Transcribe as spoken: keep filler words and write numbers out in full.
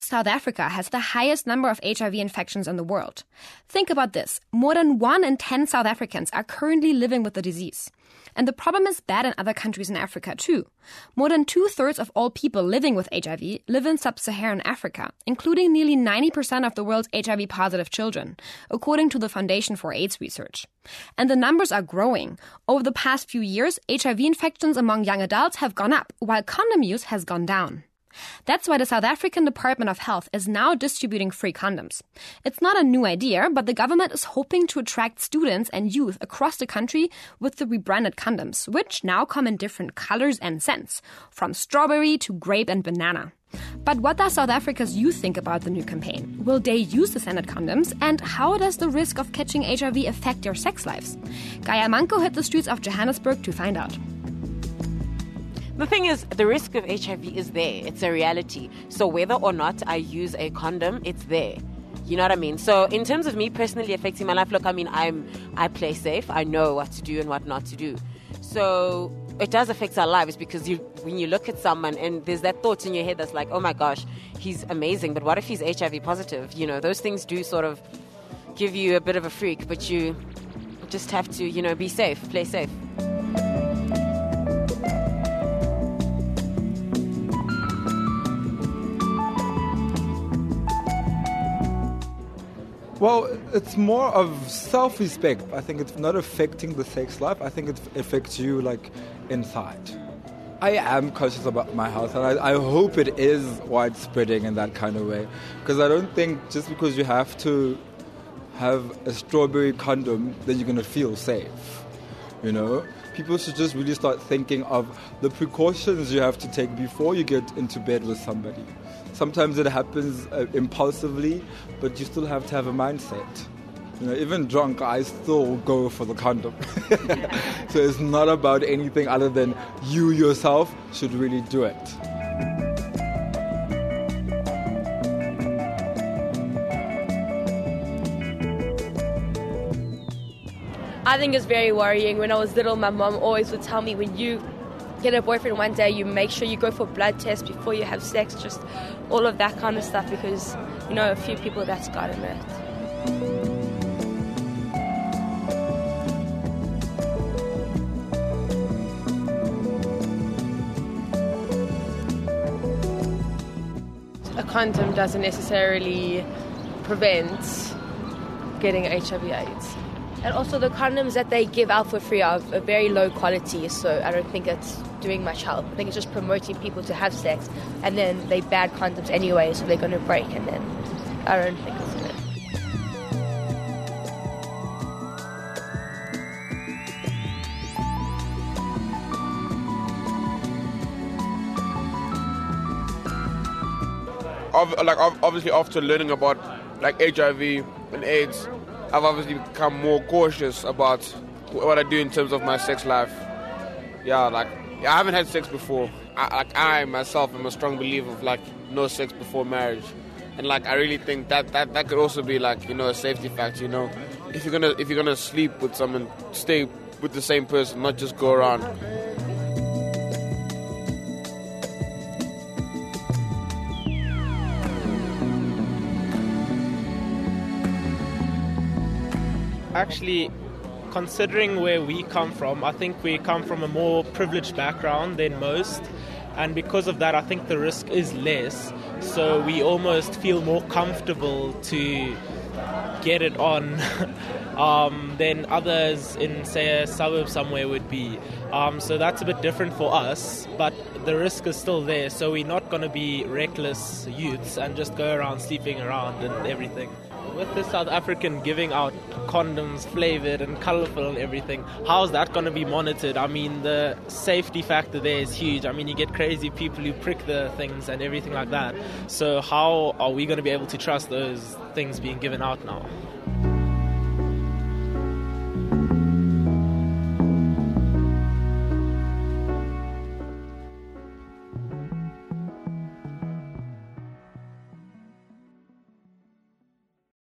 South Africa has the highest number of H I V infections in the world. Think about this. More than one in ten South Africans are currently living with the disease. And the problem is bad in other countries in Africa too. More than two-thirds of all people living with H I V live in sub-Saharan Africa, including nearly ninety percent of the world's H I V-positive children, according to the Foundation for AIDS Research. And the numbers are growing. Over the past few years, H I V infections among young adults have gone up, while condom use has gone down. That's why the South African Department of Health is now distributing free condoms. It's not a new idea, but the government is hoping to attract students and youth across the country with the rebranded condoms, which now come in different colors and scents, from strawberry to grape and banana. But what does South Africa's youth think about the new campaign? Will they use the scented condoms? And how does the risk of catching H I V affect their sex lives? Gaia Manco hit the streets of Johannesburg to find out. The thing is, the risk of H I V is there. It's a reality. So whether or not I use a condom, it's there. You know what I mean? So in terms of me personally affecting my life, look, I mean, I'm I play safe. I know what to do and what not to do. So it does affect our lives because you, when you look at someone and there's that thought in your head that's like, oh my gosh, he's amazing, but what if he's H I V positive? You know, those things do sort of give you a bit of a freak, but you just have to, you know, be safe, play safe. Well, it's more of self-respect. I think it's not affecting the sex life. I think it affects you, like, inside. I am conscious about my health, and I, I hope it is widespreading in that kind of way. Because I don't think just because you have to have a strawberry condom, then you're going to feel safe, you know? People should just really start thinking of the precautions you have to take before you get into bed with somebody. Sometimes it happens uh, impulsively, but you still have to have a mindset. You know, even drunk, I still go for the condom. So it's not about anything other than you yourself should really do it. I think it's very worrying. When I was little, my mom always would tell me, when you get a boyfriend one day, you make sure you go for blood tests before you have sex, just all of that kind of stuff, because, you know, a few people that's gotten it. A condom doesn't necessarily prevent getting H I V AIDS. And also the condoms that they give out for free are of very low quality, so I don't think it's doing much help. I think it's just promoting people to have sex, and then they bad condoms anyway, so they're going to break, and then I don't think it's good. Like obviously after learning about like H I V and AIDS, I've obviously become more cautious about what I do in terms of my sex life. Yeah, like I haven't had sex before. I, like I myself am a strong believer of like no sex before marriage, and like I really think that, that that could also be like, you know, a safety factor. You know, if you're gonna if you're gonna sleep with someone, stay with the same person, not just go around. Actually, considering where we come from, I think we come from a more privileged background than most, and because of that I think the risk is less, so we almost feel more comfortable to get it on um, than others in, say, a suburb somewhere would be. Um, so that's a bit different for us, but the risk is still there, so we're not going to be reckless youths and just go around sleeping around and everything. With the South African giving out condoms flavoured and colourful and everything, how's that going to be monitored? I mean, the safety factor there is huge. I mean, you get crazy people who prick the things and everything like that. So how are we going to be able to trust those things being given out now?